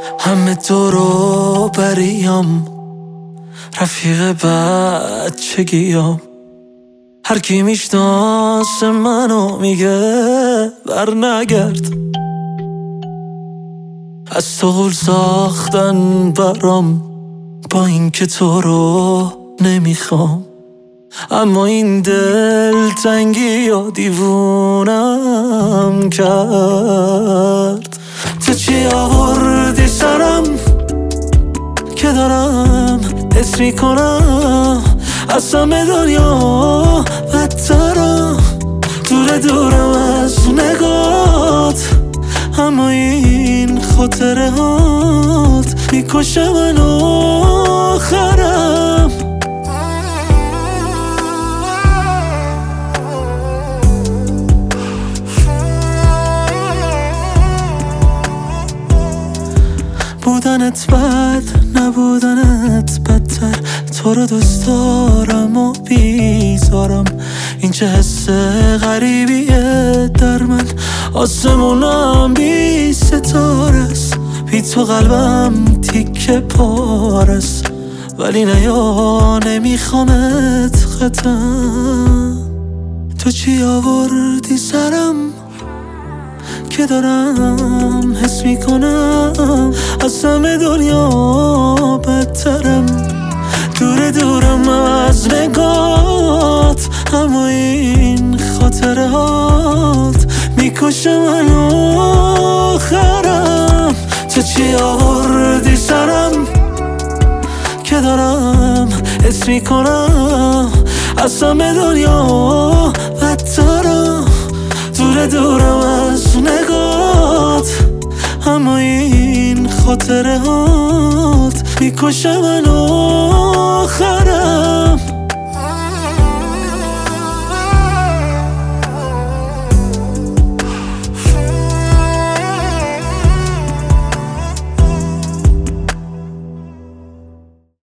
همه دورو بریم، رفیق بچگیام. هر کی میشناسه منو میگه بر نگرد. از تو غول ساختن برام، با اینکه تو رو نمیخوام. اما این دلتنگی یا دیوونم کرد. تو چی آوردی سرم که دارم حس میکنم از همه دنیا بدترم. دورم از نگات، اما این خاطره هات میکشه من آخرم. بودنت بد، نبودنت بدتر. تو رو دوست دارم و بیزارم. این چه حس غریبیه در من. آسمونم بی ستارست، بی تو قلبم تیکه پارست. ولی نیا نمیخوامت ختم. تو چی آوردی سرم که دارم حس میکنم از همه دنیا بدترم. دورم از نگات، اما این خاطره هات میکشه من آخرم. تو چی آوردی سرم که دارم حس میکنم از همه دنیا بدترم. دورم از نگات، اما این خاطره هات میکشه من آخرم.